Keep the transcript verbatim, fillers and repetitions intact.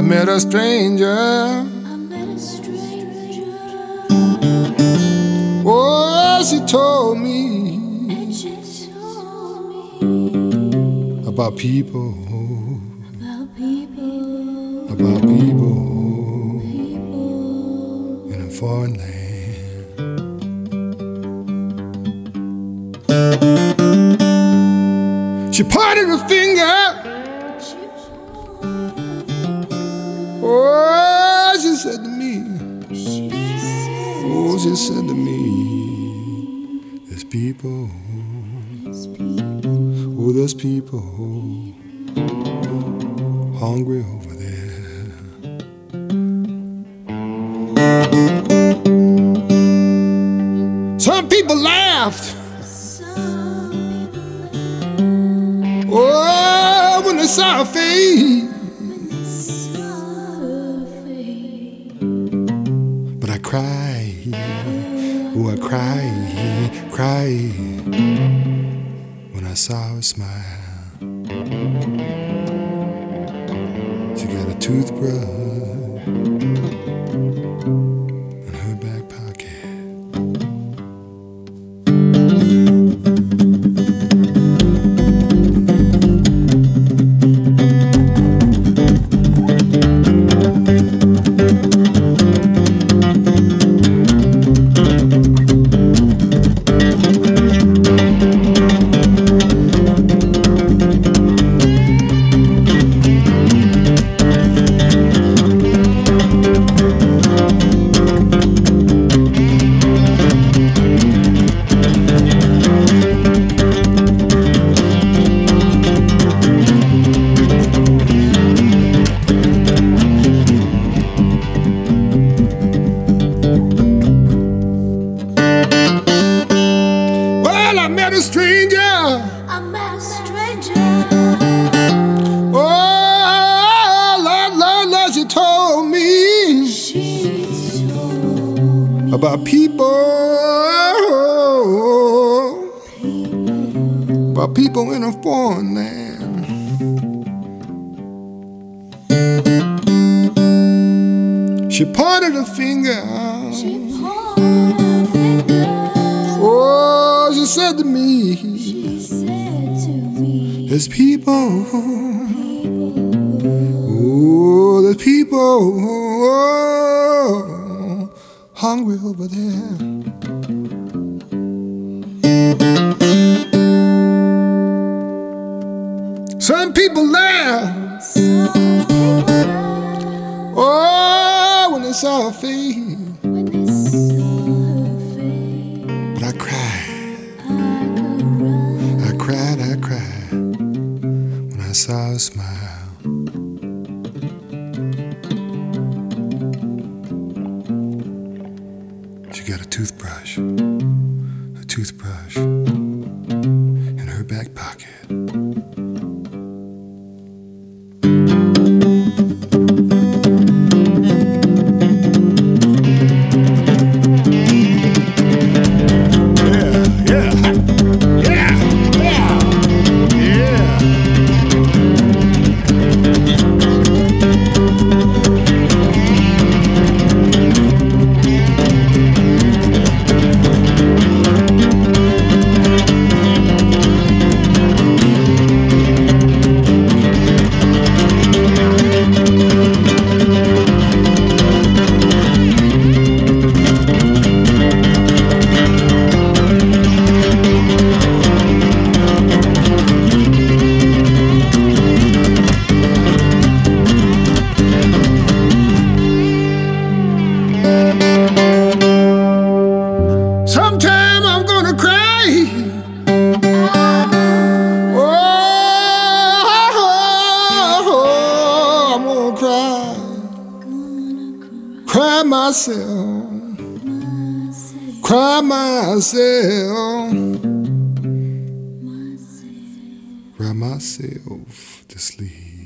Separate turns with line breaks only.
met a stranger.
I met a stranger.
Oh, she told me,
And she told me
about people,
about people,
about people
people
in a foreign land. She pointed her finger.
she
Oh, she said to me,
She said
oh, she said to me, there's people,
there's people,
oh, there's people hungry over there. Some people laughed.
some people
Oh, when they saw her face.
when they saw her face.
But I cried, oh, I cried, cried when I saw her smile. She got a toothbrush in her back pocket. Well, I met a stranger.
I met a stranger.
Oh, Lord, Lord, Lord, she told me
She told me
about people, about people in a foreign land. She pointed a finger.
she pointed her finger.
Oh, she said to me,
She said to me,
there's people,
people,
oh, there's people hungry over there. Some people laugh,
some people laugh
oh, when they saw her face.
when they saw her face.
But I cried,
I could run.
I cried, I cried when I saw her smile. She got a toothbrush, a toothbrush in her back pocket. Yeah, yeah, yeah, yeah, yeah. Sometime I'm gonna cry. Oh, I'm gonna cry, cry myself, cry myself, cry myself to sleep.